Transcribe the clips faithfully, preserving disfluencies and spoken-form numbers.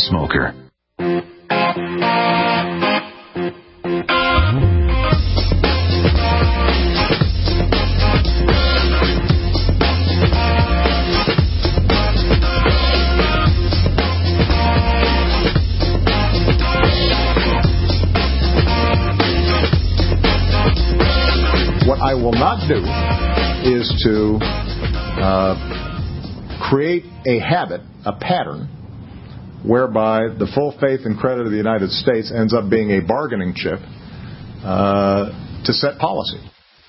smoker. What I will not do is to uh, create a habit, a pattern, whereby the full faith and credit of the United States ends up being a bargaining chip uh, to set policy.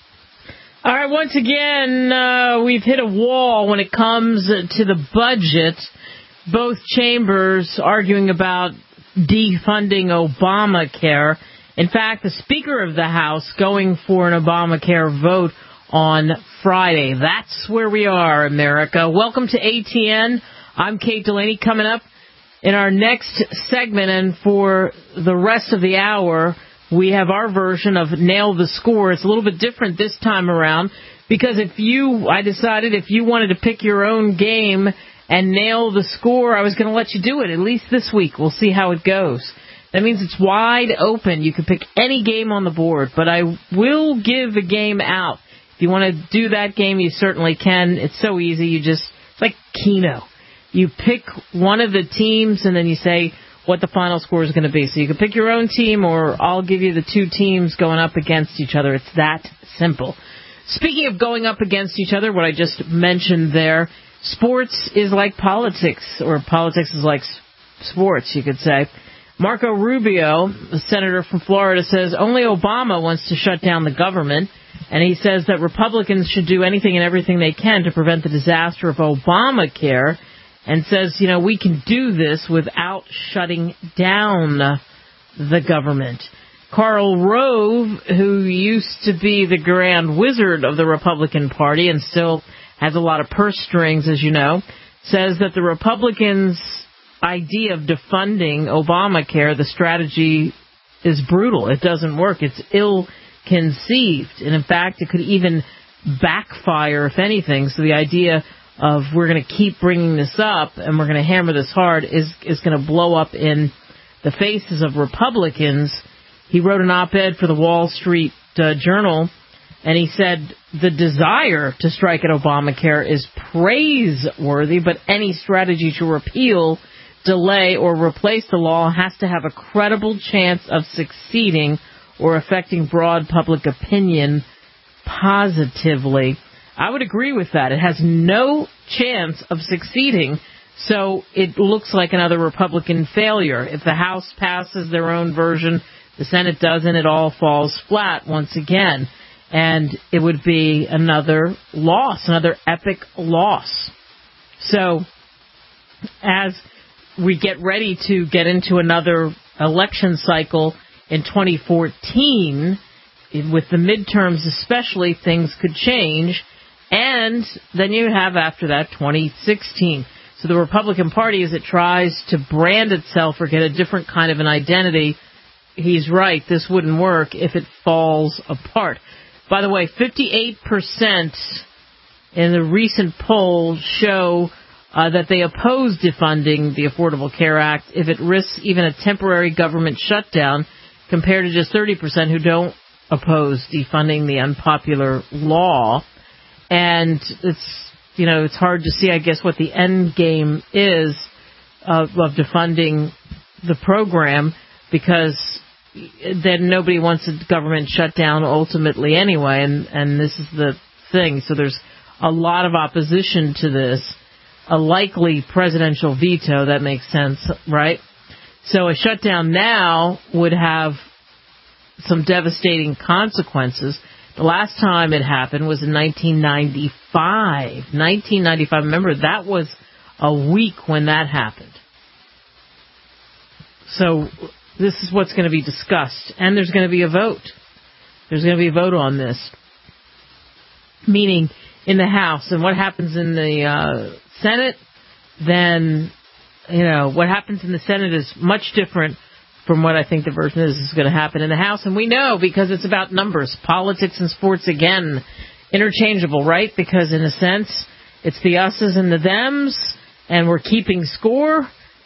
All right, once again, uh, we've hit a wall when it comes to the budget. Both chambers arguing about defunding Obamacare. In fact, the Speaker of the House going for an Obamacare vote on Friday. That's where we are, America. Welcome to A T N. I'm Kate Delaney. Coming up in our next segment and for the rest of the hour, we have our version of Nail the Score. It's a little bit different this time around because if you, I decided if you wanted to pick your own game and nail the score, I was going to let you do it, at least this week. We'll see how it goes. That means it's wide open. You can pick any game on the board, but I will give a game out. If you want to do that game, you certainly can. It's so easy. You just, it's like Keno. You pick one of the teams, and then you say what the final score is going to be. So you can pick your own team, or I'll give you the two teams going up against each other. It's that simple. Speaking of going up against each other, what I just mentioned there, sports is like politics, or politics is like sports, you could say. Marco Rubio, the senator from Florida, says only Obama wants to shut down the government, and he says that Republicans should do anything and everything they can to prevent the disaster of Obamacare, and says, you know, we can do this without shutting down the government. Karl Rove, who used to be the grand wizard of the Republican Party and still has a lot of purse strings, as you know, says that the Republicans' idea of defunding Obamacare, the strategy is brutal. It doesn't work. It's ill-conceived. And, in fact, it could even backfire, if anything. So the idea of we're going to keep bringing this up and we're going to hammer this hard is, is going to blow up in the faces of Republicans. He wrote an op-ed for the Wall Street uh, Journal, and he said the desire to strike at Obamacare is praiseworthy, but any strategy to repeal, delay, or replace the law has to have a credible chance of succeeding or affecting broad public opinion positively. I would agree with that. It has no chance of succeeding, so it looks like another Republican failure. If the House passes their own version, the Senate doesn't, it all falls flat once again. And it would be another loss, another epic loss. So as we get ready to get into another election cycle in twenty fourteen, with the midterms especially, things could change. And then you have after that twenty sixteen. So the Republican Party, as it tries to brand itself or get a different kind of an identity, he's right, this wouldn't work if it falls apart. By the way, fifty-eight percent in the recent poll show uh, that they oppose defunding the Affordable Care Act if it risks even a temporary government shutdown, compared to just thirty percent who don't oppose defunding the unpopular law. And it's, you know, it's hard to see, I guess, what the end game is of, of defunding the program, because then nobody wants a government shutdown ultimately anyway, and, and this is the thing. So there's a lot of opposition to this, a likely presidential veto. That makes sense, right? So a shutdown now would have some devastating consequences. The last time it happened was in nineteen ninety-five. nineteen ninety-five, remember, that was a week when that happened. So this is what's going to be discussed, and there's going to be a vote. There's going to be a vote on this, meaning in the House. And what happens in the uh, Senate, then, you know, what happens in the Senate is much different from what I think the version is is going to happen in the House. And we know because it's about numbers. Politics and sports, again, interchangeable, right? Because in a sense, it's the us's and the them's, and we're keeping score.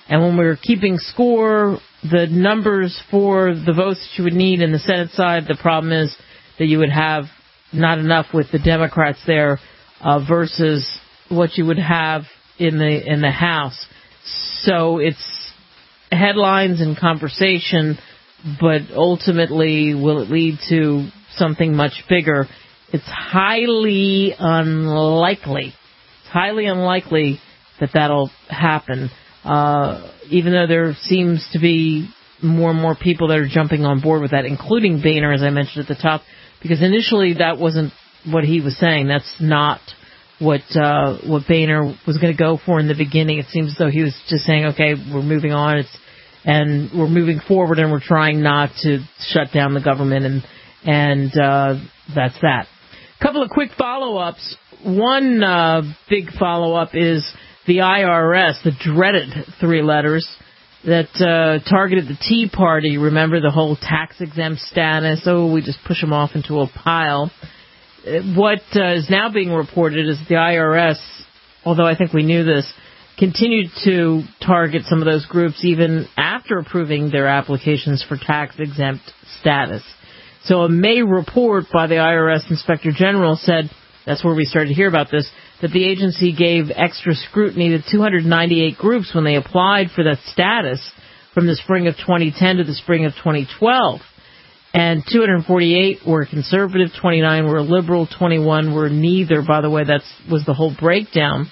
And when we were keeping score, the numbers for the votes that you would need in the Senate side, the problem is that you would have not enough with the Democrats there uh, versus what you would have in the in the House. So it's headlines and conversation, but ultimately will it lead to something much bigger? It's highly unlikely. It's highly unlikely that that'll happen. Uh, even though there seems to be more and more people that are jumping on board with that, including Boehner, as I mentioned at the top, because initially that wasn't what he was saying. That's not what uh, what Boehner was going to go for in the beginning. It seems as though he was just saying, okay, we're moving on, it's, and we're moving forward, and we're trying not to shut down the government, and and uh, that's that. A couple of quick follow-ups. One uh, big follow-up is the I R S, the dreaded three letters that uh, targeted the Tea Party. Remember the whole tax-exempt status? Oh, we just push them off into a pile. What uh, is now being reported is the I R S, although I think we knew this, continued to target some of those groups even after approving their applications for tax-exempt status. So a May report by the I R S Inspector General said, that's where we started to hear about this, that the agency gave extra scrutiny to two hundred ninety-eight groups when they applied for that status from the spring of twenty ten to the spring of twenty twelve. And two hundred forty-eight were conservative, twenty-nine were liberal, twenty-one were neither. By the way, that was the whole breakdown.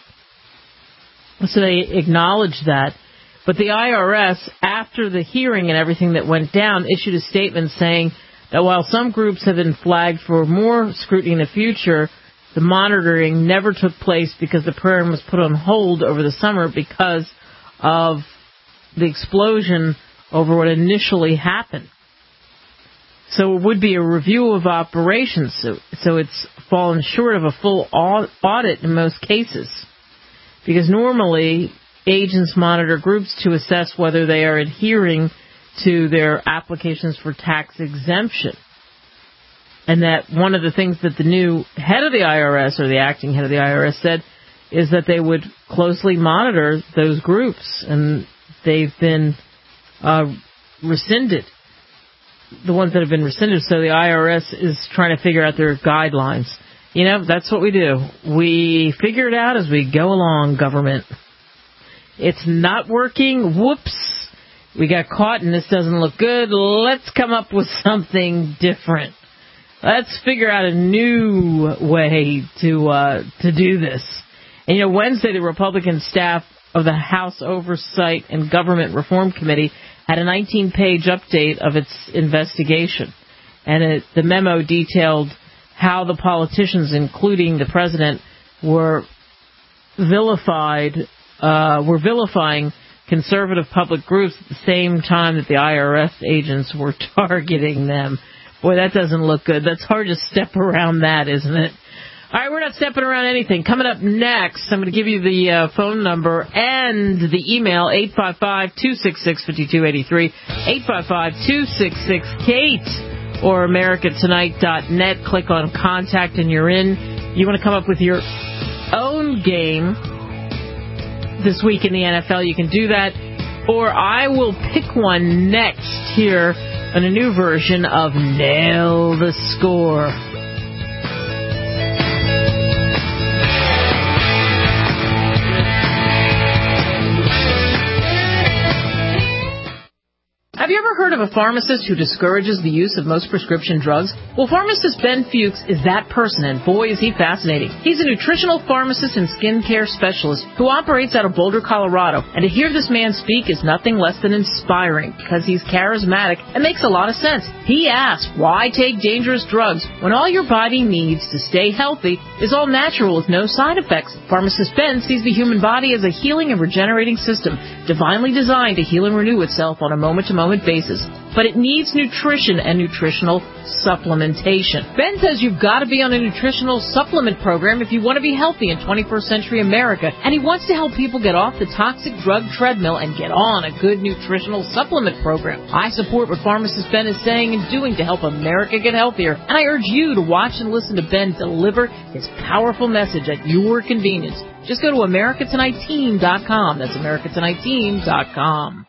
So they acknowledged that. But the I R S, after the hearing and everything that went down, issued a statement saying that while some groups have been flagged for more scrutiny in the future, the monitoring never took place because the program was put on hold over the summer because of the explosion over what initially happened. So it would be a review of operations. So, so it's fallen short of a full audit in most cases. Because normally agents monitor groups to assess whether they are adhering to their applications for tax exemption. And that one of the things that the new head of the I R S, or the acting head of the I R S, said is that they would closely monitor those groups, and they've been uh, rescinded, the ones that have been rescinded. So the I R S is trying to figure out their guidelines. You know, that's what we do. We figure it out as we go along, government. It's not working. Whoops. We got caught, and this doesn't look good. Let's come up with something different. Let's figure out a new way to uh, to do this. And, you know, Wednesday, the Republican staff of the House Oversight and Government Reform Committee had a nineteen-page update of its investigation. And it, the memo detailed how the politicians, including the president, were vilified, uh, were vilifying conservative public groups at the same time that the I R S agents were targeting them. Boy, that doesn't look good. That's hard to step around that, isn't it? All right, we're not stepping around anything. Coming up next, I'm going to give you the uh, phone number and the email, eight five five, two six six, five two eight three, eight five five, two six six, Kate, or America Tonight dot net. Click on Contact and you're in. You want to come up with your own game this week in the N F L, you can do that. Or I will pick one next here on a new version of Nail the Score. Have you ever heard of a pharmacist who discourages the use of most prescription drugs? Well, pharmacist Ben Fuchs is that person, and boy, is he fascinating. He's a nutritional pharmacist and skincare specialist who operates out of Boulder, Colorado. And to hear this man speak is nothing less than inspiring, because he's charismatic and makes a lot of sense. He asks, why take dangerous drugs when all your body needs to stay healthy is all natural with no side effects? Pharmacist Ben sees the human body as a healing and regenerating system, divinely designed to heal and renew itself on a moment-to-moment percent basis, but it needs nutrition and nutritional supplementation. Ben says you've got to be on a nutritional supplement program if you want to be healthy in twenty-first century America, and he wants to help people get off the toxic drug treadmill and get on a good nutritional supplement program. I support what pharmacist Ben is saying and doing to help America get healthier, and I urge you to watch and listen to Ben deliver his powerful message at your convenience. Just go to America Tonight Team dot com. That's America Tonight Team dot com.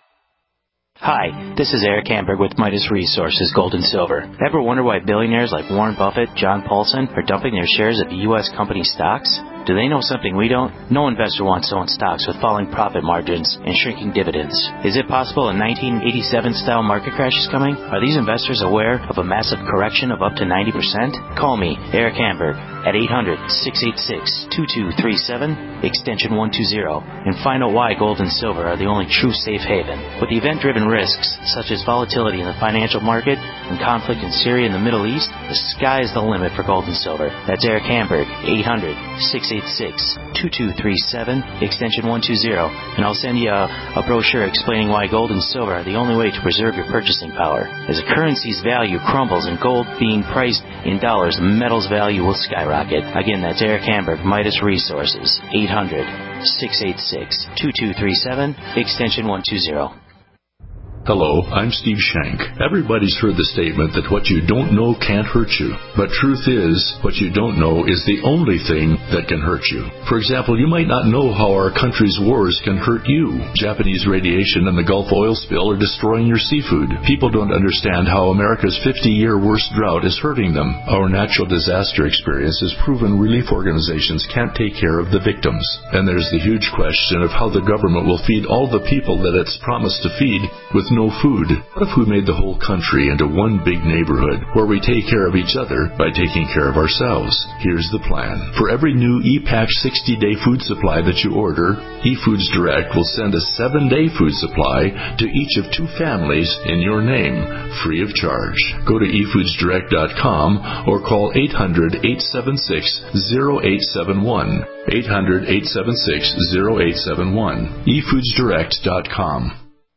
Hi, this is Eric Hamburg with Midas Resources Gold and Silver. Ever wonder why billionaires like Warren Buffett, John Paulson are dumping their shares of U S company stocks? Do they know something we don't? No investor wants to own stocks with falling profit margins and shrinking dividends. Is it possible a nineteen eighty-seven style market crash is coming? Are these investors aware of a massive correction of up to ninety percent? Call me, Eric Hamburg, at eight hundred, six eight six, two two three seven, extension one two zero, and find out why gold and silver are the only true safe haven. With event-driven risks, such as volatility in the financial market and conflict in Syria and the Middle East, the sky is the limit for gold and silver. That's Eric Hamburg, eight hundred, six eight six, two two three seven, extension one two zero, and I'll send you a, a brochure explaining why gold and silver are the only way to preserve your purchasing power. As a currency's value crumbles and gold being priced in dollars, metal's value will skyrocket. Again, that's Eric Hamburg, Midas Resources, eight hundred, six eight six, two two three seven, extension one two zero. Hello, I'm Steve Shank. Everybody's heard the statement that what you don't know can't hurt you. But truth is, what you don't know is the only thing that can hurt you. For example, you might not know how our country's wars can hurt you. Japanese radiation and the Gulf oil spill are destroying your seafood. People don't understand how America's fifty-year worst drought is hurting them. Our natural disaster experience has proven relief organizations can't take care of the victims. And there's the huge question of how the government will feed all the people that it's promised to feed with no food. What if we made the whole country into one big neighborhood where we take care of each other by taking care of ourselves? Here's the plan. For every new E-Patch sixty-day food supply that you order, eFoods Direct will send a seven-day food supply to each of two families in your name, free of charge. Go to e foods direct dot com or call eight hundred, eight seven six, zero eight seven one. eight hundred, eight seven six, zero eight seven one. e foods direct dot com.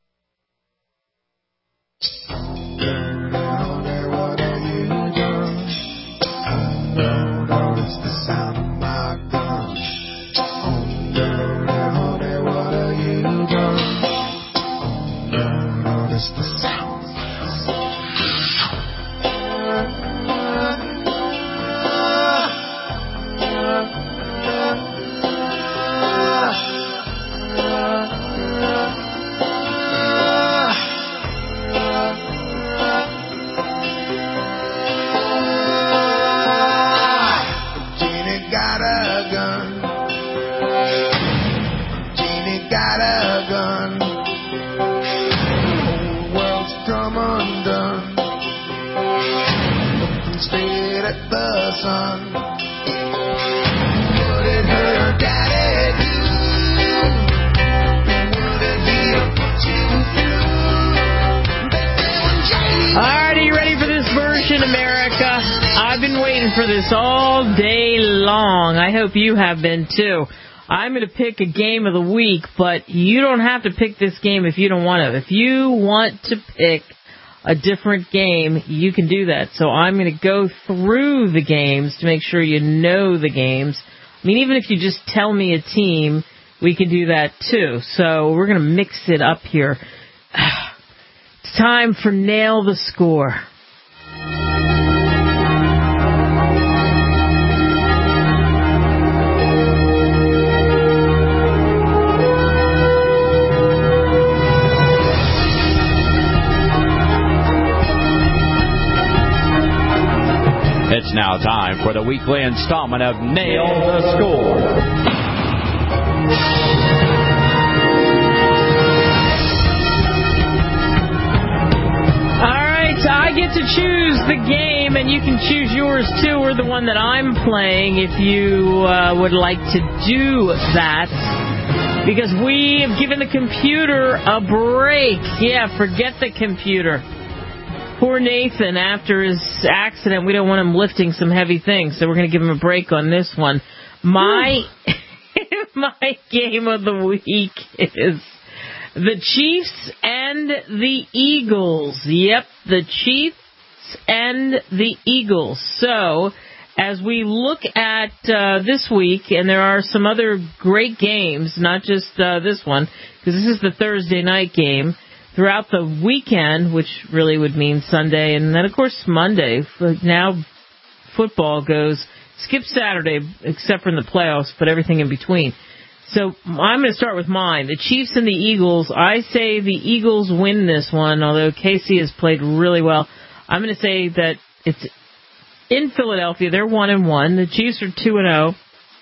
For this all day long. I hope you have been too. I'm going to pick a game of the week, but you don't have to pick this game if you don't want to. If you want to pick a different game, you can do that. So I'm going to go through the games to make sure you know the games. I mean, even if you just tell me a team, we can do that too. So we're going to mix it up here. It's time for Nail the Score. It's now time for the weekly installment of Nail the Score. All right, I get to choose the game, and you can choose yours too, or the one that I'm playing if you uh, would like to do that. Because we have given the computer a break. Yeah, forget the computer. Poor Nathan, after his accident, we don't want him lifting some heavy things, so we're going to give him a break on this one. My my game of the week is The Chiefs and the Eagles. Yep, the Chiefs and the Eagles. So, as we look at uh, this week, and there are some other great games, not just uh, this one, because this is the Thursday night game, throughout the weekend, which really would mean Sunday, and then, of course, Monday. Now football goes, skip Saturday, except for in the playoffs, but everything in between. So I'm going to start with mine. The Chiefs and the Eagles. I say the Eagles win this one, although K C has played really well. I'm going to say that it's in Philadelphia. They're one and one. The Chiefs are two and zero.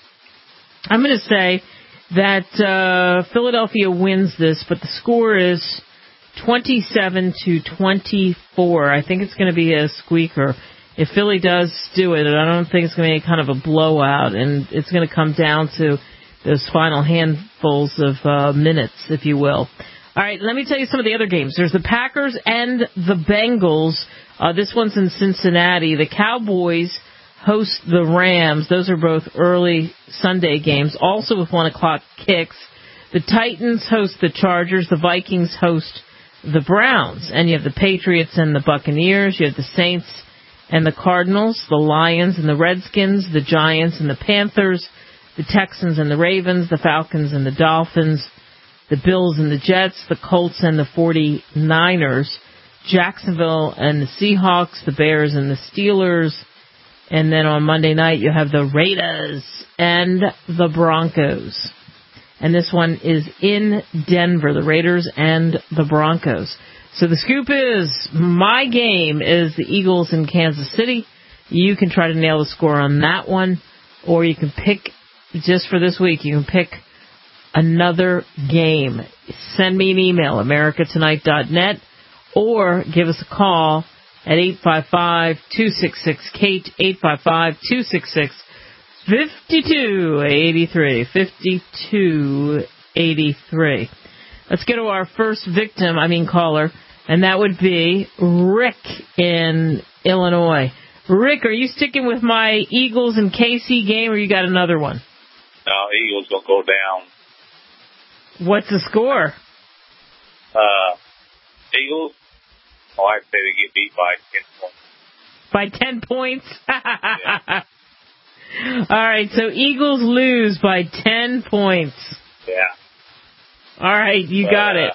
I'm going to say that uh, Philadelphia wins this, but the score is twenty-seven to twenty-four. I think it's going to be a squeaker. If Philly does do it, I don't think it's going to be kind of a blowout, and it's going to come down to those final handfuls of uh, minutes, if you will. All right, let me tell you some of the other games. There's the Packers and the Bengals. Uh, this one's in Cincinnati. The Cowboys host the Rams. Those are both early Sunday games, also with one o'clock kicks. The Titans host the Chargers. The Vikings host the Browns. And you have the Patriots and the Buccaneers. You have the Saints and the Cardinals, the Lions and the Redskins, the Giants and the Panthers, the Texans and the Ravens, the Falcons and the Dolphins, the Bills and the Jets, the Colts and the forty-niners, Jacksonville and the Seahawks, the Bears and the Steelers, and then on Monday night you have the Raiders and the Broncos. And this one is in Denver, the Raiders and the Broncos. So the scoop is, my game is the Eagles in Kansas City. You can try to nail the score on that one, or you can pick, just for this week, you can pick another game. Send me an email, america tonight dot net, or give us a call at eight five five, two six six, Kate, eight five five, two six six, five two eight three, five two eight three. Let's go to our first victim, I mean caller, and that would be Rick in Illinois. Rick, are you sticking with my Eagles and K C game, or you got another one? No, Eagles going to go down. What's the score? Uh, Eagles? Oh, I'd say they get beat by ten points. By ten points? Yeah. All right, so Eagles lose by ten points. Yeah. All right, you got uh, it.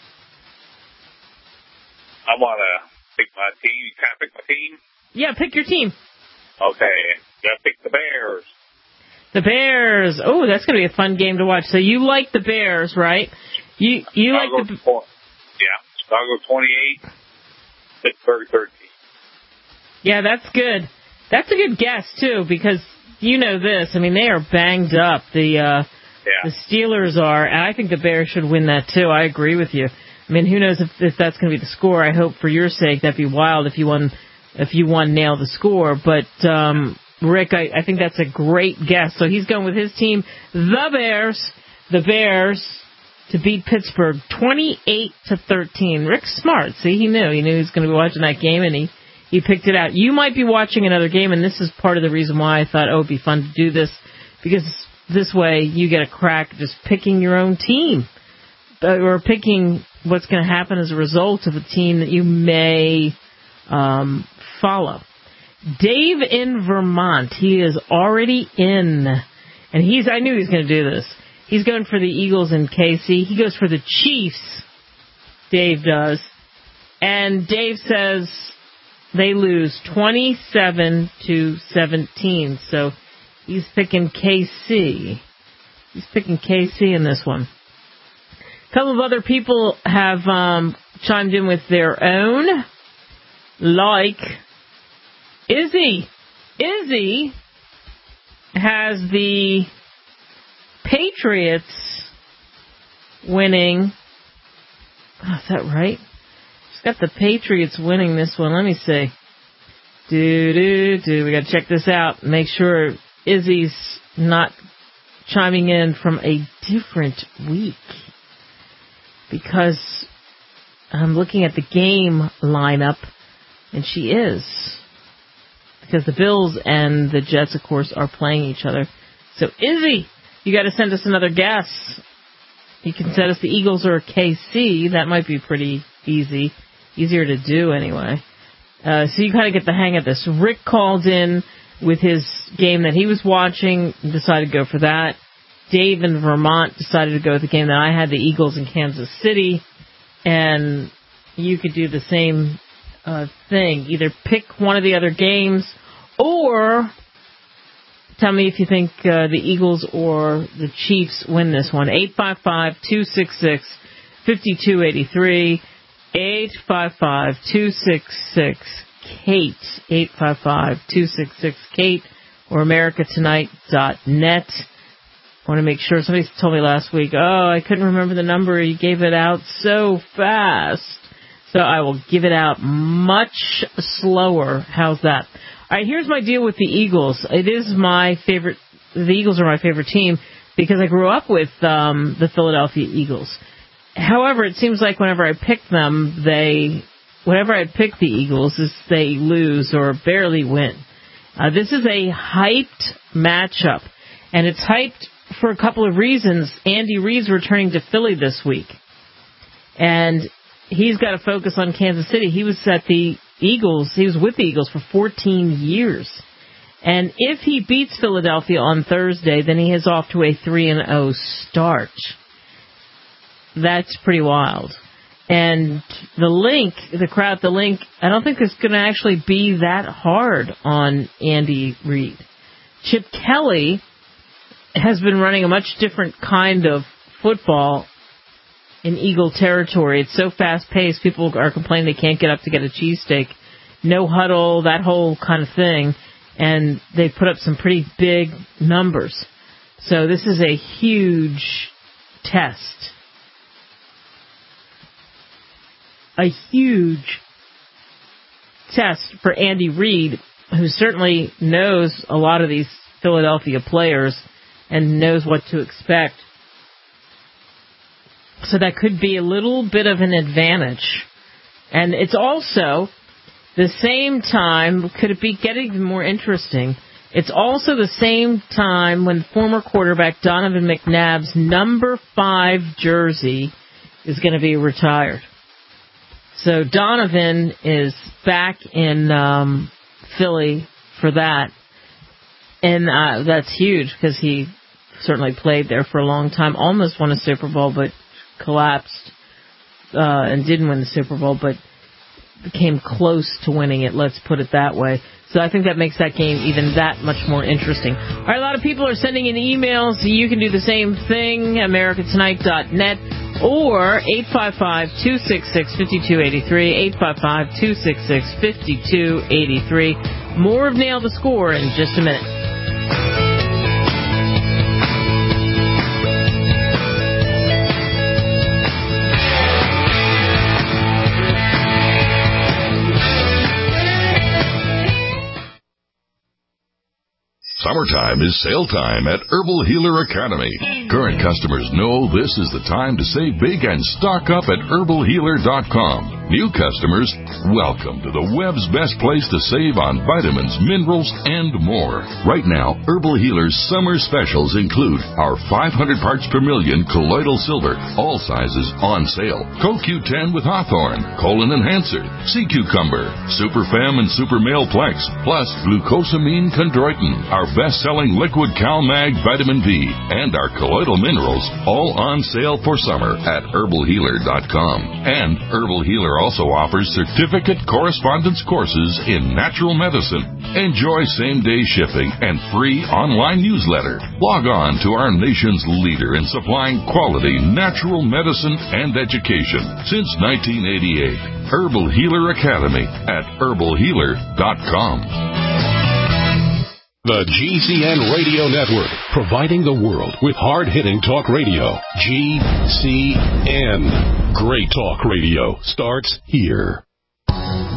I want to pick my team. Can I pick my team? Yeah, pick your team. Okay. Gotta pick the Bears. The Bears. Oh, that's going to be a fun game to watch. So you like the Bears, right? You you Chicago like the... twenty, yeah, Chicago twenty-eight, Pittsburgh thirteen. Yeah, that's good. That's a good guess, too, because you know this. I mean, they are banged up. The uh, yeah. the Steelers are, and I think the Bears should win that, too. I agree with you. I mean, who knows if, if that's going to be the score. I hope for your sake that'd be wild if you won, if you won nail the score. But, um, Rick, I, I think that's a great guess. So he's going with his team, the Bears, the Bears to beat Pittsburgh twenty-eight to thirteen. Rick's smart. See, he knew. He knew he was going to be watching that game, and he, he picked it out. You might be watching another game, and this is part of the reason why I thought, oh, it'd be fun to do this, because this way you get a crack just picking your own team, or picking what's going to happen as a result of a team that you may um, follow. Dave in Vermont, he is already in, and he's, I knew he was going to do this. He's going for the Eagles and K C. He goes for the Chiefs, Dave does. And Dave says they lose twenty-seven to seventeen. So he's picking K C. He's picking K C in this one. A couple of other people have um, chimed in with their own, like Izzy. Izzy has the Patriots winning. Oh, is that right? She's got the Patriots winning this one. Let me see. Do, do, do. We got to check this out. Make sure Izzy's not chiming in from a different week, because I'm looking at the game lineup, and she is. Because the Bills and the Jets, of course, are playing each other. So, Izzy, you got to send us another guess. You can set us the Eagles or K C. That might be pretty easy. Easier to do anyway. Uh, so you kind of get the hang of this. Rick called in with his game that he was watching and decided to go for that. Dave in Vermont decided to go with the game that I had, the Eagles in Kansas City. And you could do the same uh, thing. Either pick one of the other games or tell me if you think uh, the Eagles or the Chiefs win this one. eight five five, two six six, five two eight three. eight five five, two six six, Kate. eight five five, two six six, Kate. Or America Tonight dot net. I want to make sure. Somebody told me last week, oh, I couldn't remember the number. You gave it out so fast. So I will give it out much slower. How's that? All right, here's my deal with the Eagles. It is my favorite. The Eagles are my favorite team because I grew up with um, the Philadelphia Eagles. However, it seems like whenever I pick them, they, whenever I pick the Eagles, is they lose or barely win. Uh, this is a hyped matchup, and it's hyped for a couple of reasons. Andy Reid's returning to Philly this week, and he's got to focus on Kansas City. He was at the Eagles. He was with the Eagles for fourteen years. And if he beats Philadelphia on Thursday, then he is off to a three and oh start. That's pretty wild. And the link, the crowd at the link, I don't think it's going to actually be that hard on Andy Reid. Chip Kelly has been running a much different kind of football in Eagle territory. It's so fast-paced, people are complaining they can't get up to get a cheesesteak. No huddle, that whole kind of thing. And they put up some pretty big numbers. So this is a huge test. A huge test for Andy Reid, who certainly knows a lot of these Philadelphia players and knows what to expect. So that could be a little bit of an advantage. And it's also the same time, could it be getting even more interesting? It's also the same time when former quarterback Donovan McNabb's number five jersey is going to be retired. So Donovan is back in um, Philly for that. And uh, that's huge because he certainly played there for a long time. Almost won a Super Bowl, but collapsed uh, and didn't win the Super Bowl, but became close to winning it, let's put it that way. So I think that makes that game even that much more interesting. All right, a lot of people are sending in emails. You can do the same thing, America Tonight dot net or eight five five, two six six, five two eight three, eight five five, two six six, five two eight three. More of Nail the Score in just a minute. Summertime is sale time at Herbal Healer Academy. Current customers know this is the time to save big and stock up at herbal healer dot com. New customers, welcome to the web's best place to save on vitamins, minerals, and more. Right now, Herbal Healer's summer specials include our five hundred parts per million colloidal silver, all sizes on sale, Co Q ten with Hawthorne, Colon Enhancer, Sea Cucumber, Super Fem and Super Male Plex, plus Glucosamine Chondroitin, our best-selling liquid CalMag Vitamin B, and our colloidal minerals, all on sale for summer at herbal healer dot com. And Herbal Healer also offers certificate correspondence courses in natural medicine. Enjoy same-day shipping and free online newsletter. Log on to our nation's leader in supplying quality natural medicine and education since nineteen eighty-eight. Herbal Healer Academy at herbal healer dot com. The G C N Radio Network, providing the world with hard-hitting talk radio. G C N. Great talk radio starts here.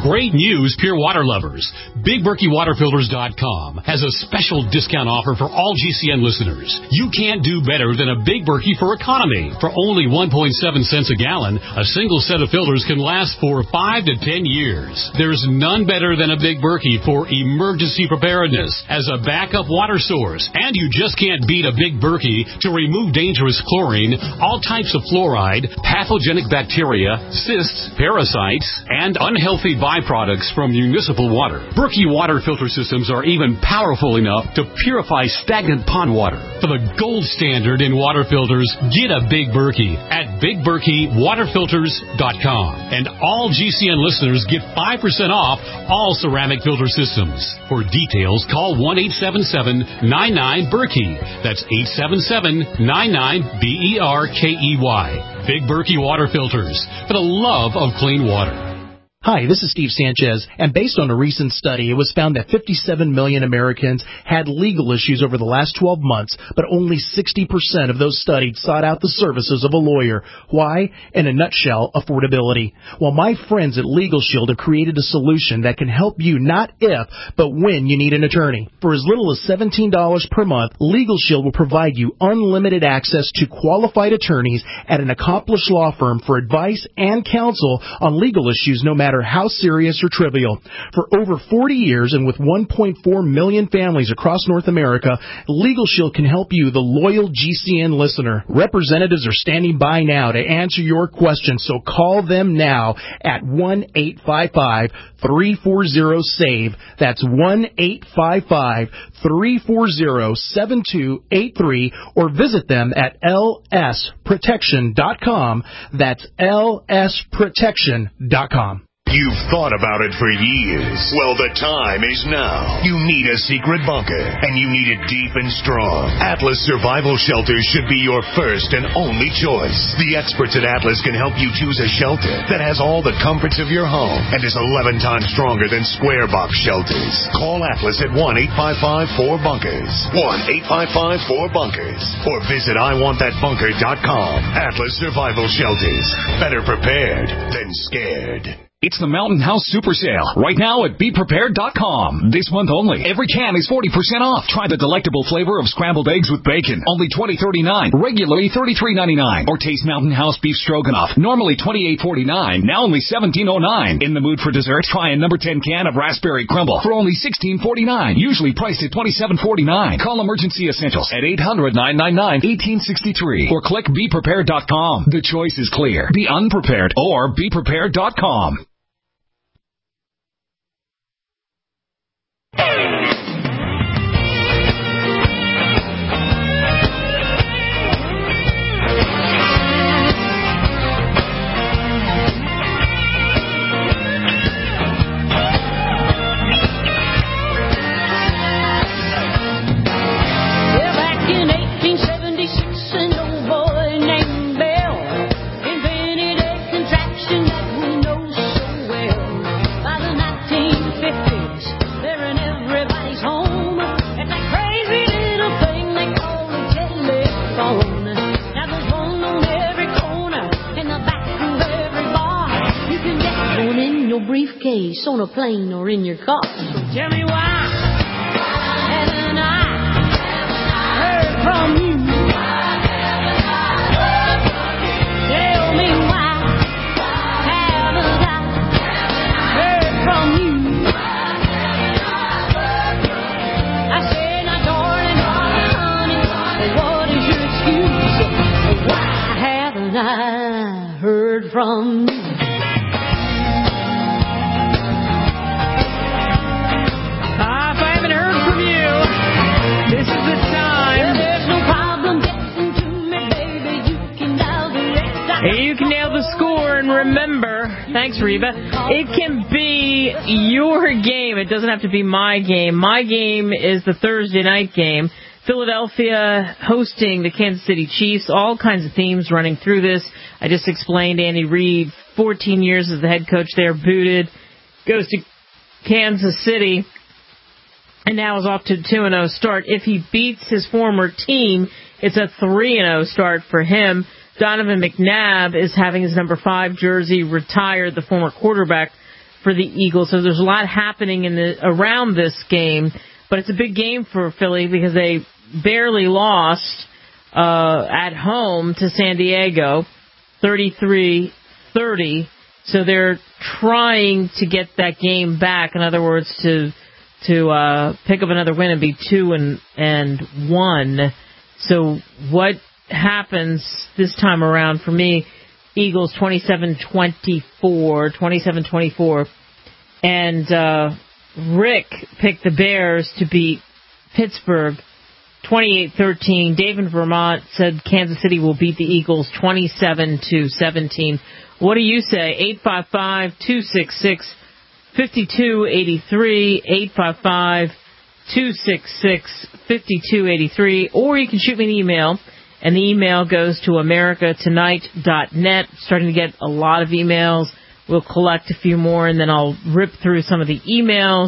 Great news, pure water lovers. Big Berkey Water Filters dot com has a special discount offer for all G C N listeners. You can't do better than a Big Berkey for economy. For only one point seven cents a gallon, a single set of filters can last for five to ten years. There's none better than a Big Berkey for emergency preparedness as a backup water source. And you just can't beat a Big Berkey to remove dangerous chlorine, all types of fluoride, pathogenic bacteria, cysts, parasites, and unhealthy byproducts from municipal water. Berkey water filter systems are even powerful enough to purify stagnant pond water. For the gold standard in water filters, get a Big Berkey at Big Berkey Water Filters dot com. And all G C N listeners get five percent off all ceramic filter systems. For details, call one eight seven seven, nine nine, Berkey. That's eight seven seven, nine nine, B E R K E Y. Big Berkey Water Filters, for the love of clean water. Hi, this is Steve Sanchez, and based on a recent study, it was found that fifty-seven million Americans had legal issues over the last twelve months, but only sixty percent of those studied sought out the services of a lawyer. Why? In a nutshell, affordability. Well, my friends at Legal Shield have created a solution that can help you not if, but when you need an attorney. For as little as seventeen dollars per month, Legal Shield will provide you unlimited access to qualified attorneys at an accomplished law firm for advice and counsel on legal issues no matter how serious or trivial. For over forty years and with one point four million families across North America, Legal Shield can help you, the loyal G C N listener. Representatives are standing by now to answer your questions, so call them now at one eight five five, three four zero, S A V E. That's one eight five five, three four zero, seven two eight three, or visit them at L S protection dot com. That's L S protection dot com. You've thought about it for years. Well, the time is now. You need a secret bunker, and you need it deep and strong. Atlas Survival Shelters should be your first and only choice. The experts at Atlas can help you choose a shelter that has all the comforts of your home and is eleven times stronger than square box shelters. Call Atlas at one eight five five, four bunkers. one eight five five, four bunkers. Or visit I want that bunker dot com. Atlas Survival Shelters. Better prepared than scared. It's the Mountain House Super Sale, right now at be prepared dot com. This month only, every can is forty percent off. Try the delectable flavor of scrambled eggs with bacon, only twenty thirty-nine, regularly thirty-three ninety-nine. Or taste Mountain House Beef Stroganoff, normally twenty-eight forty-nine, now only seventeen oh nine. In the mood for dessert, try a number ten can of raspberry crumble for only sixteen forty-nine, usually priced at twenty-seven forty-nine. Call Emergency Essentials at eight hundred, nine nine nine, one eight six three or click be prepared dot com. The choice is clear. Be unprepared or be prepared dot com. Briefcase on a plane or in your car. So tell me why haven't I heard from you? Tell me why haven't I heard from you? I said, now darling, honey, what is your excuse? Why haven't I heard from you? You can nail the score, and remember, thanks Reba, it can be your game. It doesn't have to be my game. My game is the Thursday night game. Philadelphia hosting the Kansas City Chiefs. All kinds of themes running through this. I just explained Andy Reid, fourteen years as the head coach there, booted, goes to Kansas City, and now is off to a two and oh start. If he beats his former team, it's a three and oh start for him. Donovan McNabb is having his number five jersey retired, the former quarterback for the Eagles. So there's a lot happening in the around this game, but it's a big game for Philly because they barely lost uh, at home to San Diego, thirty-three thirty. So they're trying to get that game back. In other words, to to uh, pick up another win and be two and and one. So what happens this time around for me? Eagles twenty-seven twenty-four, twenty-seven twenty-four, and uh, Rick picked the Bears to beat Pittsburgh twenty-eight thirteen. Dave in Vermont said Kansas City will beat the Eagles twenty-seven to seventeen. What do you say? eight five five, two six six, five two eight three, eight five five, two six six, five two eight three, or you can shoot me an email, and the email goes to america tonight dot net. Starting to get a lot of emails. We'll collect a few more, and then I'll rip through some of the emails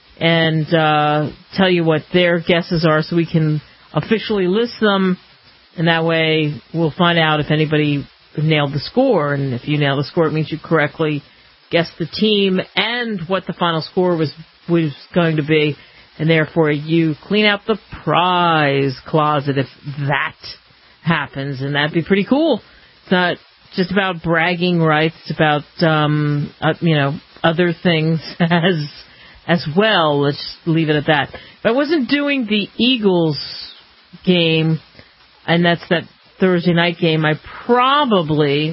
and uh, tell you what their guesses are so we can officially list them, and that way we'll find out if anybody nailed the score. And if you nail the score, it means you correctly guessed the team and what the final score was was going to be, and therefore you clean out the prize closet if that happens, and that'd be pretty cool. It's not just about bragging rights; it's about um, uh, you know other things as as well. Let's just leave it at that. If I wasn't doing the Eagles game, and that's that Thursday night game, I probably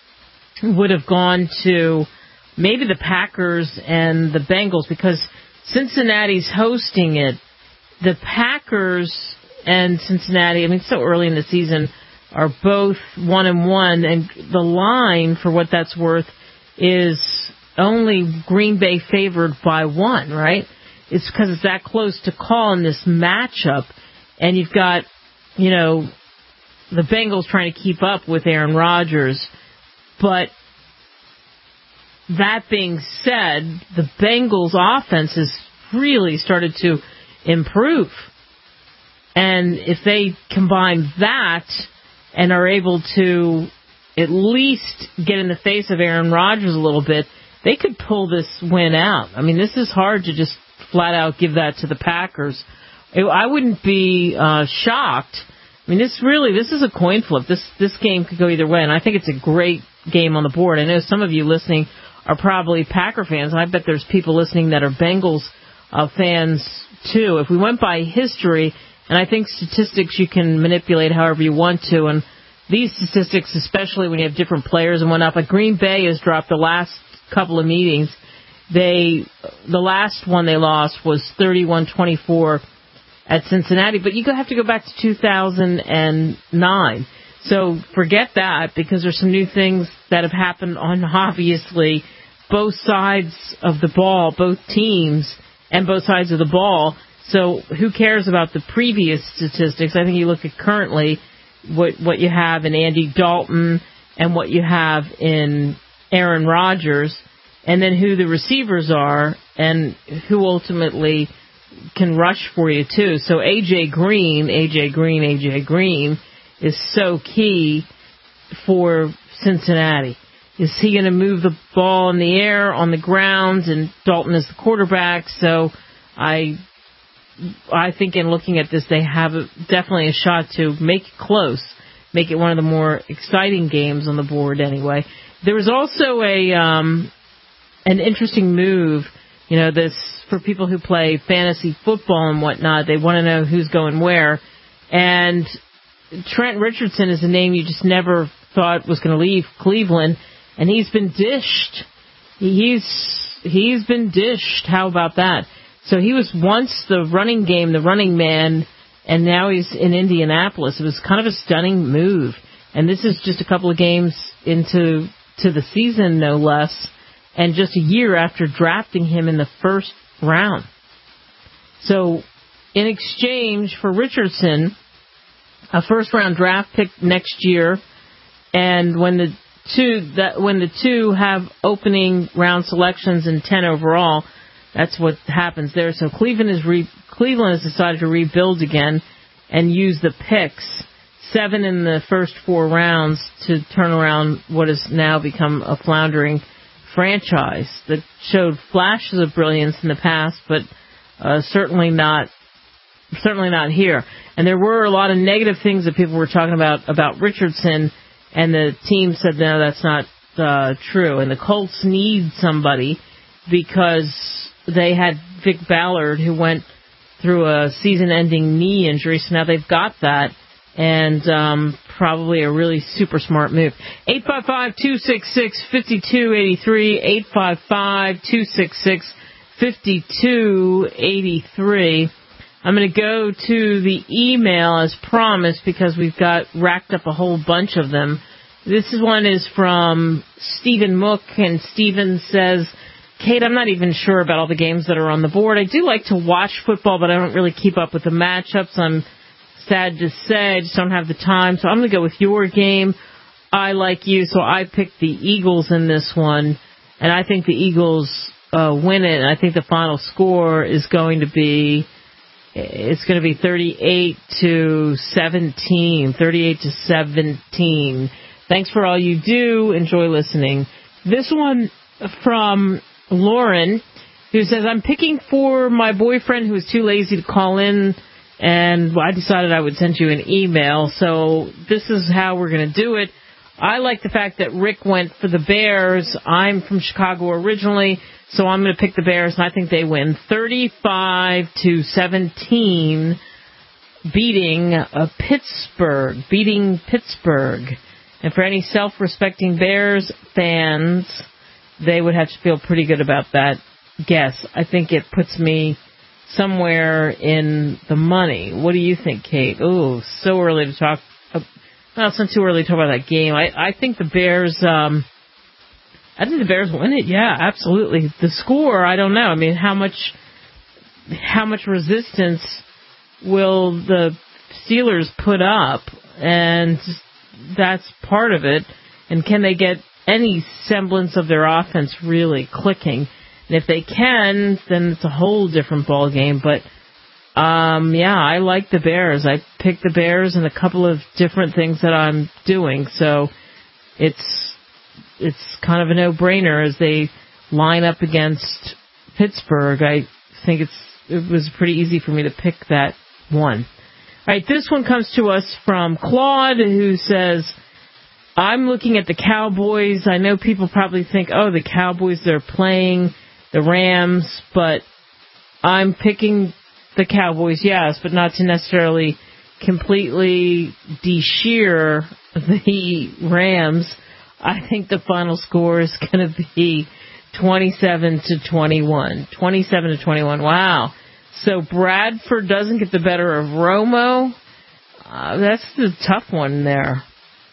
would have gone to maybe the Packers and the Bengals because Cincinnati's hosting it. The Packers and Cincinnati, I mean, it's so early in the season, are both one and one, and the line, for what that's worth, is only Green Bay favored by one, right? It's because it's that close to call in this matchup, and you've got, you know, the Bengals trying to keep up with Aaron Rodgers. But that being said, the Bengals' offense has really started to improve. And if they combine that and are able to at least get in the face of Aaron Rodgers a little bit, they could pull this win out. I mean, this is hard to just flat out give that to the Packers. I wouldn't be uh, shocked. I mean, this really, this is a coin flip. This this game could go either way, and I think it's a great game on the board. I know some of you listening are probably Packer fans, and I bet there's people listening that are Bengals uh, fans too. If we went by history, and I think statistics you can manipulate however you want to, and these statistics, especially when you have different players and whatnot, like Green Bay has dropped the last couple of meetings. They, the last one they lost was thirty-one twenty-four at Cincinnati, but you have to go back to two thousand nine. So forget that, because there's some new things that have happened on, obviously, both sides of the ball, both teams, and both sides of the ball. So who cares about the previous statistics? I think you look at currently what what you have in Andy Dalton and what you have in Aaron Rodgers, and then who the receivers are and who ultimately can rush for you too. So A J Green, A J Green, A J Green is so key for Cincinnati. Is he going to move the ball in the air, on the ground, and Dalton is the quarterback? So I I think in looking at this, they have a, definitely a shot to make it close, make it one of the more exciting games on the board anyway. There was also a um, an interesting move. You know, this for people who play fantasy football and whatnot, they want to know who's going where. And Trent Richardson is a name you just never thought was going to leave Cleveland, and he's been dished. He's he's been dished. How about that? So he was once the running game, the running man, and now he's in Indianapolis. It was kind of a stunning move. And this is just a couple of games into to the season, no less, and just a year after drafting him in the first round. So in exchange for Richardson, a first-round draft pick next year, and when the two that when the two have opening round selections and ten overall, that's what happens there. So Cleveland is re, Cleveland has decided to rebuild again and use the picks, seven in the first four rounds, to turn around what has now become a floundering franchise that showed flashes of brilliance in the past, but uh, certainly not certainly not here. And there were a lot of negative things that people were talking about about Richardson, and the team said, no, that's not uh, true. And the Colts need somebody because they had Vic Ballard, who went through a season-ending knee injury, so now they've got that, and um, probably a really super smart move. eight five five, two six six, five two eight three, eight five five, two six six, five two eight three. I'm going to go to the email as promised because we've got racked up a whole bunch of them. This one is from Stephen Mook, and Stephen says, Kate, I'm not even sure about all the games that are on the board. I do like to watch football, but I don't really keep up with the matchups. I'm sad to say I just don't have the time, so I'm going to go with your game. I like you, so I picked the Eagles in this one, and I think the Eagles uh, win it, and I think the final score is going to be, it's going to be thirty-eight to seventeen, thirty-eight to seventeen. Thanks for all you do. Enjoy listening. This one from Lauren, who says, I'm picking for my boyfriend who was too lazy to call in, and I decided I would send you an email. So this is how we're going to do it. I like the fact that Rick went for the Bears. I'm from Chicago originally, so I'm going to pick the Bears, and I think they win thirty-five to seventeen, beating uh, Pittsburgh, beating Pittsburgh. And for any self-respecting Bears fans, they would have to feel pretty good about that guess. I think it puts me somewhere in the money. What do you think, Kate? Oh, so early to talk. Well, it's not too early to talk about that game. I, I think the Bears, um, I think the Bears win it. Yeah, absolutely. The score, I don't know. I mean, how much, how much resistance will the Steelers put up? And that's part of it. And can they get any semblance of their offense really clicking? And if they can, then it's a whole different ball game. But um, yeah, I like the Bears. I picked the Bears in a couple of different things that I'm doing. So it's it's kind of a no-brainer as they line up against Pittsburgh. I think it's it was pretty easy for me to pick that one. All right, this one comes to us from Claude, who says, I'm looking at the Cowboys. I know people probably think, oh, the Cowboys, they're playing the Rams, but I'm picking the Cowboys, yes, but not to necessarily completely de-shear the Rams. I think the final score is going to be twenty-seven to twenty-one. twenty-seven to twenty-one, wow. So Bradford doesn't get the better of Romo. Uh, that's the tough one there.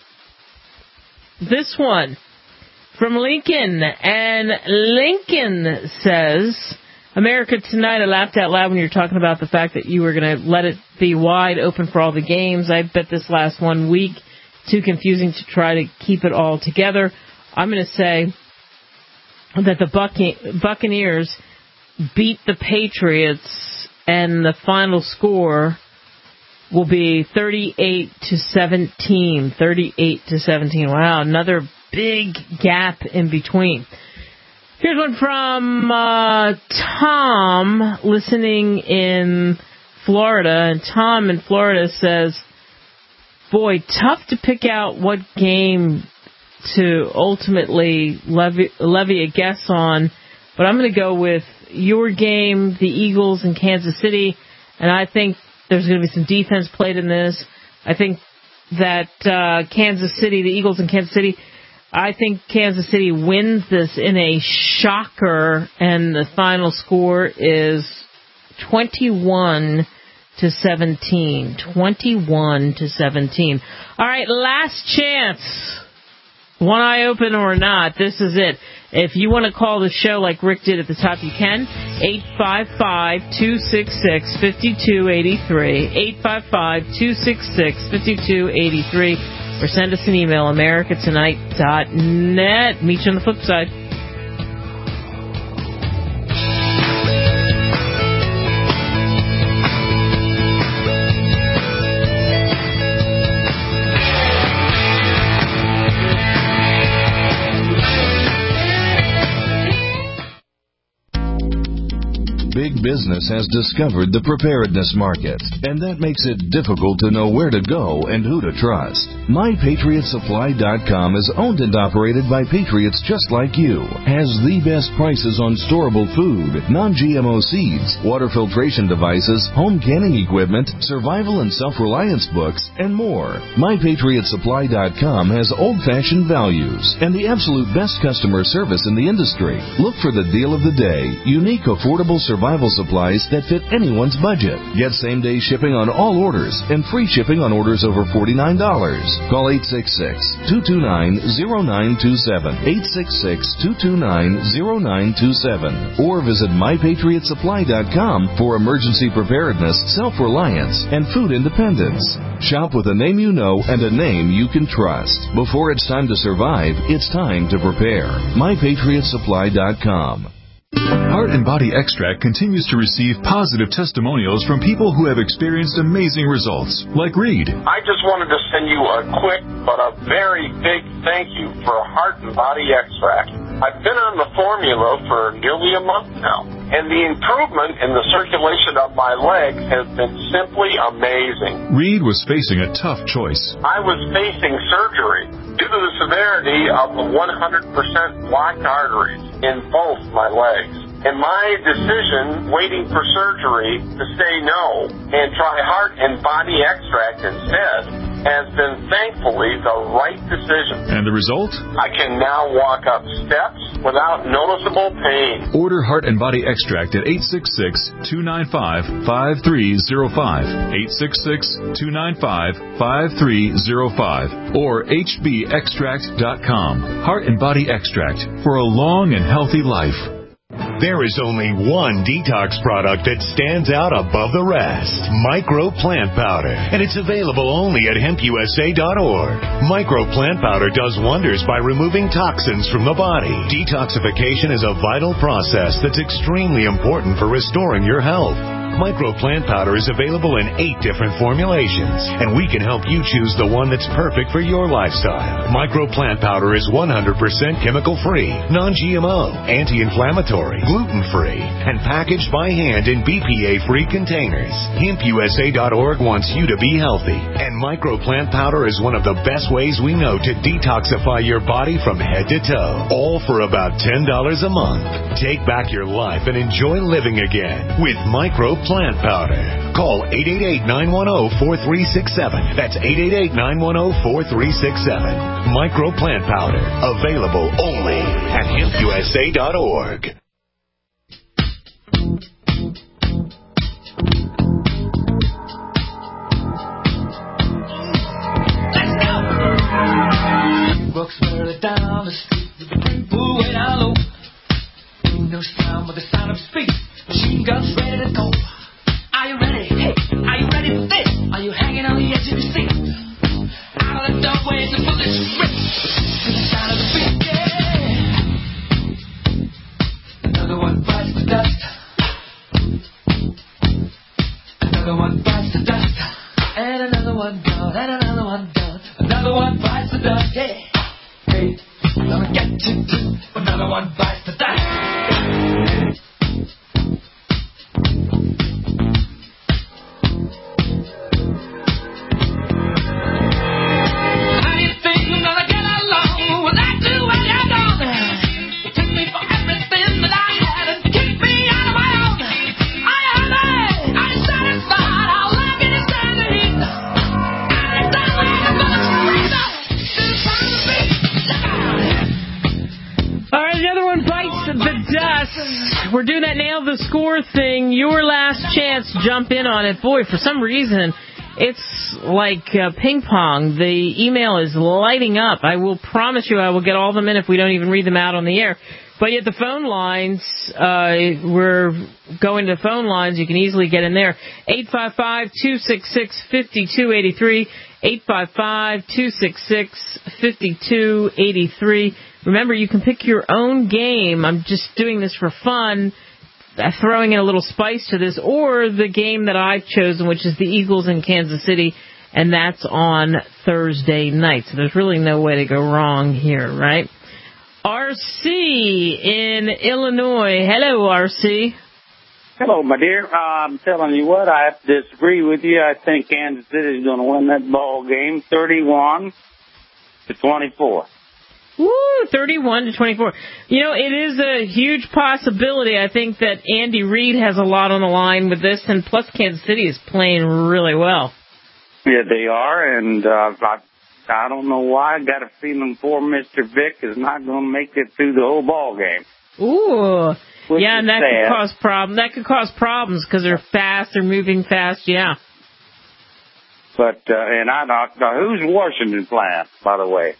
This one from Lincoln, and Lincoln says, America Tonight, I laughed out loud when you were talking about the fact that you were going to let it be wide open for all the games. I bet this last one week, too confusing to try to keep it all together. I'm going to say that the Buccaneers beat the Patriots, and the final score will be thirty-eight to seventeen. thirty-eight to seventeen. Wow, another big gap in between. Here's one from uh, Tom, listening in Florida. And Tom in Florida says, boy, tough to pick out what game to ultimately levy, levy a guess on. But I'm going to go with your game, the Eagles in Kansas City. And I think there's going to be some defense played in this. I think that uh, Kansas City, the Eagles in Kansas City, I think Kansas City wins this in a shocker, and the final score is twenty-one to seventeen. twenty-one to seventeen. All right, last chance. One eye open or not, this is it. If you want to call the show like Rick did at the top, you can. eight five five, two six six, five two eight three. eight five five, two six six, five two eight three. Or send us an email, america tonight dot net. Meet you on the flip side. big business has discovered the preparedness market, and that makes it difficult to know where to go and who to trust. My Patriot Supply dot com is owned and operated by patriots just like you, has the best prices on storable food, non-G M O seeds, water filtration devices, home canning equipment, survival and self-reliance books, and more. My Patriot Supply dot com has old-fashioned values and the absolute best customer service in the industry. Look for the deal of the day, unique, affordable survival supplies that fit anyone's budget. Get same-day shipping on all orders and free shipping on orders over forty-nine dollars. Call eight six six, two two nine, zero nine two seven, eight six six, two two nine, zero nine two seven, or visit My Patriot Supply dot com for emergency preparedness, self-reliance, and food independence. Shop with a name you know and a name you can trust. Before it's time to survive, it's time to prepare. My Patriot Supply dot com. Heart and Body Extract continues to receive positive testimonials from people who have experienced amazing results, like Reed. I just wanted to send you a quick but a very big thank you for Heart and Body Extract. I've been on the formula for nearly a month now, and the improvement in the circulation of my legs has been simply amazing. Reed was facing a tough choice. I was facing surgery due to the severity of the one hundred percent blocked arteries in both my legs. And my decision, waiting for surgery, to say no and try Heart and Body Extract instead, has been thankfully the right decision. And the result? I can now walk up steps without noticeable pain. Order Heart and Body Extract at eight six six, two nine five, five three zero five, eight six six, two nine five, five three zero five, or H B extract dot com. Heart and Body Extract for a long and healthy life. There is only one detox product that stands out above the rest. Micro Plant Powder. And it's available only at hemp U S A dot org. Micro Plant Powder does wonders by removing toxins from the body. Detoxification is a vital process that's extremely important for restoring your health. Micro Plant Powder is available in eight different formulations, and we can help you choose the one that's perfect for your lifestyle. Micro Plant Powder is one hundred percent chemical-free, non-G M O, anti-inflammatory, gluten-free, and packaged by hand in B P A-free containers. hemp U S A dot org wants you to be healthy, and Micro Plant Powder is one of the best ways we know to detoxify your body from head to toe, all for about ten dollars a month. Take back your life and enjoy living again with Micro Plant Powder. Call eight eight eight, nine one zero, four three six seven. That's eight eight eight, nine one zero, four three six seven. Micro Plant Powder. Available only at hemp U S A dot org. Walks further down the street with the brim pulled way down low. Windows down with the sound of speed. Machine guns ready to go. Are you ready? Hey, are you ready for this? Are you hanging on the edge of your seat? Out of the doorway, the bullets rip to the sound of the beat. Yeah. Another one bites the dust. Another one bites the dust. And another one down. And another one down. Another one bites the dust. Yeah. Hey, gonna get you too. Another one bites the dust. We're doing that nail the score thing. Your last chance, jump in on it. Boy, for some reason, it's like uh, ping pong. The email is lighting up. I will promise you I will get all of them in if we don't even read them out on the air. But yet the phone lines, uh, we're going to the phone lines. You can easily get in there. eight five five, two six six, five two eight three. eight five five, two six six, five two eight three. Remember, you can pick your own game. I'm just doing this for fun, throwing in a little spice to this, or the game that I've chosen, which is the Eagles in Kansas City, and that's on Thursday night. So there's really no way to go wrong here, right? R C in Illinois. Hello, R C. Hello, my dear. Uh, I'm telling you what, I have to disagree with you. I think Kansas City is going to win that ball game thirty-one to twenty-four. Woo, thirty-one to twenty-four. You know, it is a huge possibility. I think that Andy Reid has a lot on the line with this, and plus Kansas City is playing really well. Yeah, they are, and uh, I, I don't know why. I got a feeling poor Mister Vick is not going to make it through the whole ball game. Ooh. Which yeah, and that sad. could cause problem. That could cause problems because they're fast, they're moving fast. Yeah. But uh, and I don't know who's Washington playing, by the way.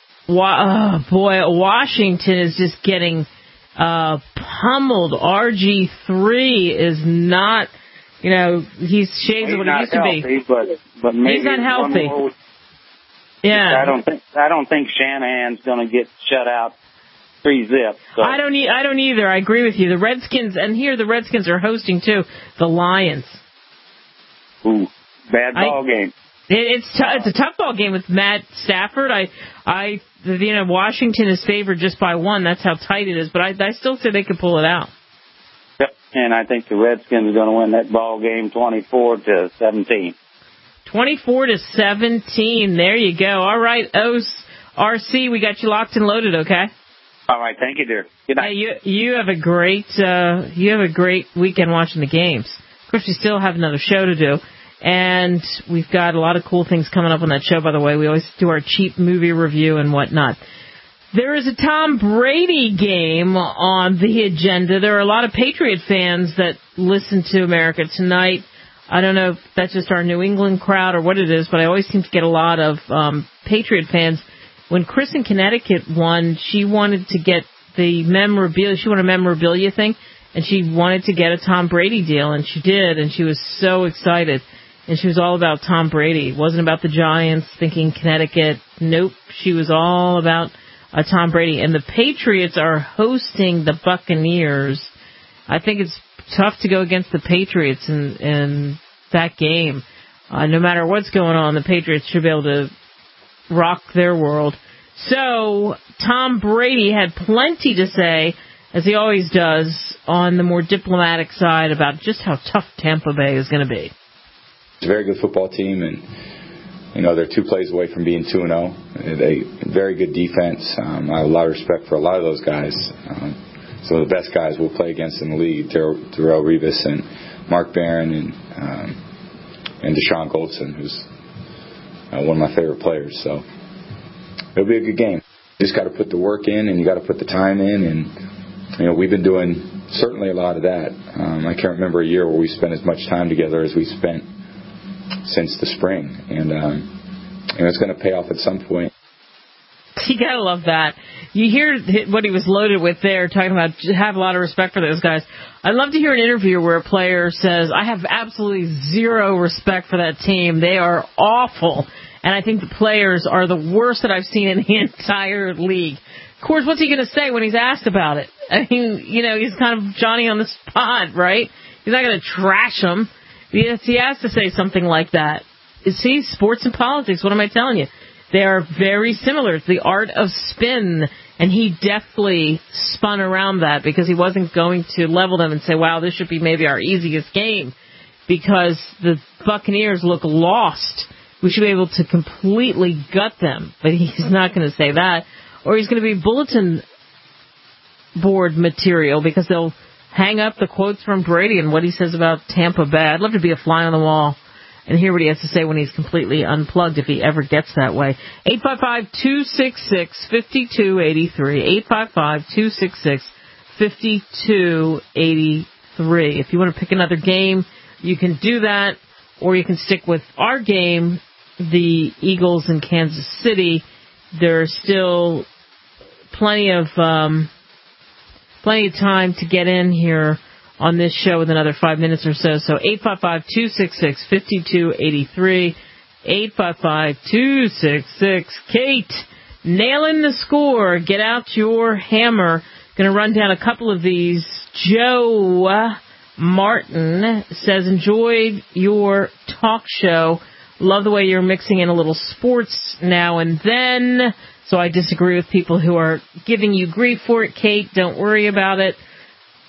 Wa- oh, boy, Washington is just getting uh, pummeled. R G three is not, you know, he's shades he's of what not he used healthy, to be. But but maybe he's not healthy. More, yeah. I don't think I don't think Shanahan's going to get shut out. Three zip. So. I don't. E- I don't either. I agree with you. The Redskins, and here the Redskins are hosting too. The Lions. Ooh, bad ball I, game. It, it's t- it's a tough ball game with Matt Stafford. I I you know Washington is favored just by one. That's how tight it is. But I I still say they could pull it out. Yep. And I think the Redskins are going to win that ball game twenty-four to seventeen. Twenty-four to seventeen. There you go. All right, O R C, we got you locked and loaded. Okay. All right, thank you, dear. Good night. Hey, you you have a great uh, you have a great weekend watching the games. Of course, we still have another show to do, and we've got a lot of cool things coming up on that show. By the way, we always do our cheap movie review and whatnot. There is a Tom Brady game on the agenda. There are a lot of Patriot fans that listen to America Tonight. I don't know if that's just our New England crowd or what it is, but I always seem to get a lot of um, Patriot fans. When Chris in Connecticut won, she wanted to get the memorabilia. She wanted a memorabilia thing, and she wanted to get a Tom Brady deal, and she did, and she was so excited. And she was all about Tom Brady. It wasn't about the Giants, thinking Connecticut. Nope, she was all about uh, Tom Brady. And the Patriots are hosting the Buccaneers. I think it's tough to go against the Patriots in, in that game. Uh, no matter what's going on, the Patriots should be able to rock their world. So Tom Brady had plenty to say, as he always does, on the more diplomatic side about just how tough Tampa Bay is going to be. It's a very good football team, and you know they're two plays away from being two and zero. They very good defense. Um, I have a lot of respect for a lot of those guys. Um, some of the best guys we'll play against in the league: Darrelle Revis and Mark Barron and um, and Deshaun Goldson, who's Uh, one of my favorite players. So it'll be a good game. You just got to put the work in, and you got to put the time in, and you know we've been doing certainly a lot of that. Um, I can't remember a year where we spent as much time together as we spent since the spring, and um, you know it's going to pay off at some point. You gotta love that. You hear what he was loaded with there, talking about have a lot of respect for those guys. I'd love to hear an interview where a player says, I have absolutely zero respect for that team. They are awful. And I think the players are the worst that I've seen in the entire league. Of course, what's he going to say when he's asked about it? I mean, you know, he's kind of Johnny on the spot, right? He's not going to trash them. He has to say something like that. See, sports and politics, what am I telling you? They are very similar. It's the art of spin, and he deftly spun around that because he wasn't going to level them and say, wow, this should be maybe our easiest game because the Buccaneers look lost. We should be able to completely gut them, but he's not going to say that. Or he's going to be bulletin board material because they'll hang up the quotes from Brady and what he says about Tampa Bay. I'd love to be a fly on the wall and hear what he has to say when he's completely unplugged, if he ever gets that way. eight five five, two six six, five two eight three. eight five five, two six six, five two eight three. If you want to pick another game, you can do that, or you can stick with our game, the Eagles in Kansas City. There's still plenty of um, plenty of time to get in here on this show with another five minutes or so. So eight five five, two six six, five two eight three, eight five five, two six six, Kate, nailing the score. Get out your hammer. Going to run down a couple of these. Joe Martin says, enjoyed your talk show. Love the way you're mixing in a little sports now and then. So I disagree with people who are giving you grief for it, Kate. Don't worry about it.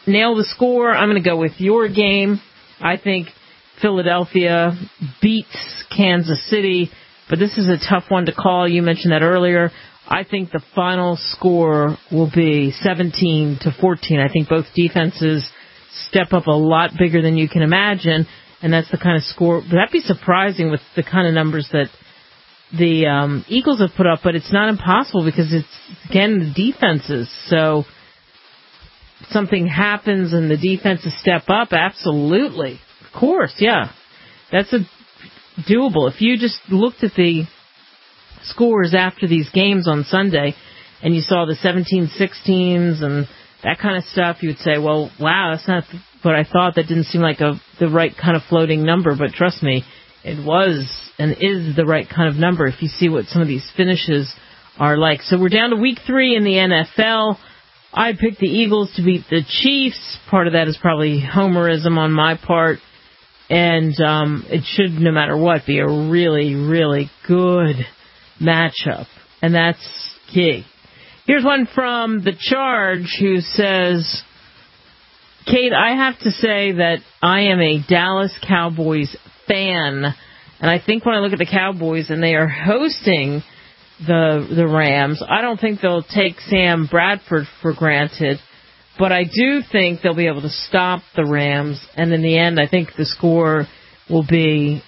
nail the score, I'm going to go with your game. I think Philadelphia beats Kansas City, but this is a tough one to call. You mentioned that earlier. I think the final score will be seventeen to fourteen. I think both defenses step up a lot bigger than you can imagine, and that's the kind of score. That'd be surprising with the kind of numbers that the um, Eagles have put up, but it's not impossible because it's, again, the defenses. So something happens and the defenses step up, absolutely. Of course, yeah. That's a doable. If you just looked at the scores after these games on Sunday and you saw the seventeen sixteens and that kind of stuff, you would say, well, wow, that's not what I thought. That didn't seem like a the right kind of floating number, but trust me, it was and is the right kind of number if you see what some of these finishes are like. So we're down to week three in the N F L. I picked the Eagles to beat the Chiefs. Part of that is probably homerism on my part. And um, it should, no matter what, be a really, really good matchup. And that's key. Here's one from The Charge who says, Kate, I have to say that I am a Dallas Cowboys fan. And I think when I look at the Cowboys and they are hosting the the Rams, I don't think they'll take Sam Bradford for granted. But I do think they'll be able to stop the Rams. And in the end, I think the score will be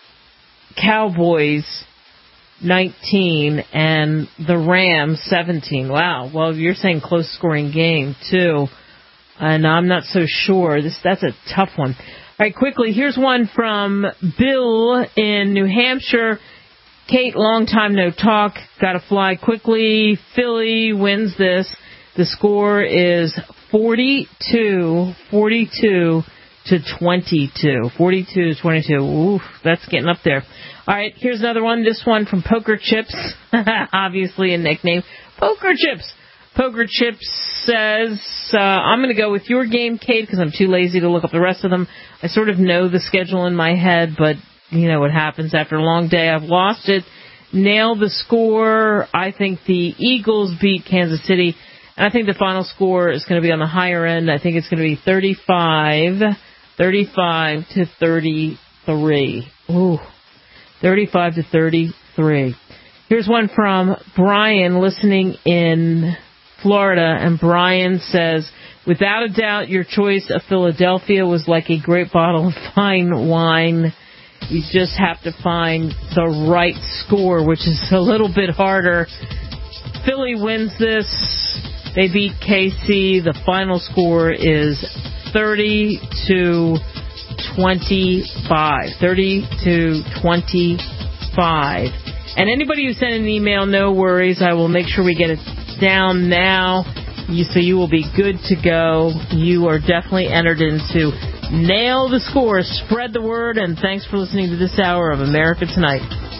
Cowboys nineteen and the Rams seventeen. Wow. Well, you're saying close scoring game, too. And I'm not so sure. This That's a tough one. All right, quickly, here's one from Bill in New Hampshire. Kate, long time no talk. Got to fly quickly. Philly wins this. The score is forty-two, forty-two to twenty-two. forty-two to twenty-two. Oof, that's getting up there. All right, here's another one. This one from Poker Chips. Obviously a nickname. Poker Chips. Poker Chips says, uh, I'm going to go with your game, Kate, because I'm too lazy to look up the rest of them. I sort of know the schedule in my head, but you know what happens after a long day. I've lost it. Nail the score. I think the Eagles beat Kansas City. And I think the final score is going to be on the higher end. I think it's going to be thirty-five, thirty-five to thirty-three. Ooh, thirty-five to thirty-three. Here's one from Brian listening in Florida. And Brian says, without a doubt, your choice of Philadelphia was like a great bottle of fine wine. You just have to find the right score, which is a little bit harder. Philly wins this. They beat K C. The final score is thirty to twenty-five. thirty to twenty-five. And anybody who sent an email, no worries. I will make sure we get it down now. You, so you will be good to go. You are definitely entered into Nail the Score. Spread the word, and thanks for listening to this hour of America Tonight.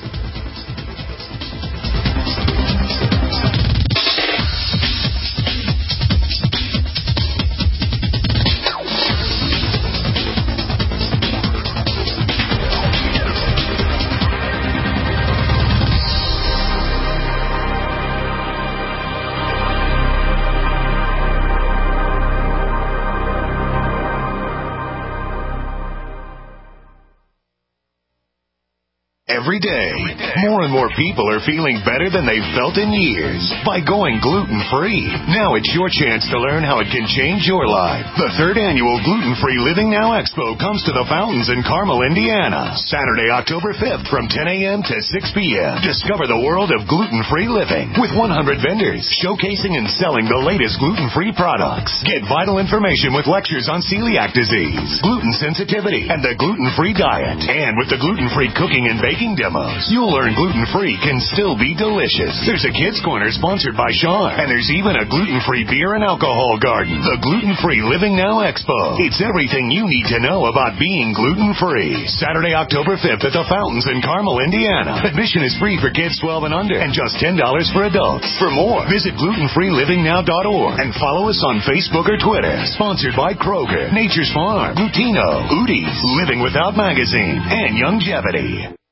Every day, more and more people are feeling better than they've felt in years by going gluten-free. Now it's your chance to learn how it can change your life. The third annual Gluten-Free Living Now Expo comes to the Fountains in Carmel, Indiana, Saturday, October fifth from ten a.m. to six p.m. Discover the world of gluten-free living with one hundred vendors showcasing and selling the latest gluten-free products. Get vital information with lectures on celiac disease, gluten sensitivity, and the gluten-free diet. And with the gluten-free cooking and baking demos, you'll learn gluten-free can still be delicious. There's a kids' corner sponsored by Sean, and there's even a gluten-free beer and alcohol garden. The Gluten-Free Living Now Expo. It's everything you need to know about being gluten-free. Saturday, October fifth at the Fountains in Carmel, Indiana. Admission is free for kids twelve and under and just ten dollars for adults. For more, visit gluten free living now dot org and follow us on Facebook or Twitter. Sponsored by Kroger, Nature's Farm, Glutino, Udi's, Living Without Magazine, and Youngevity.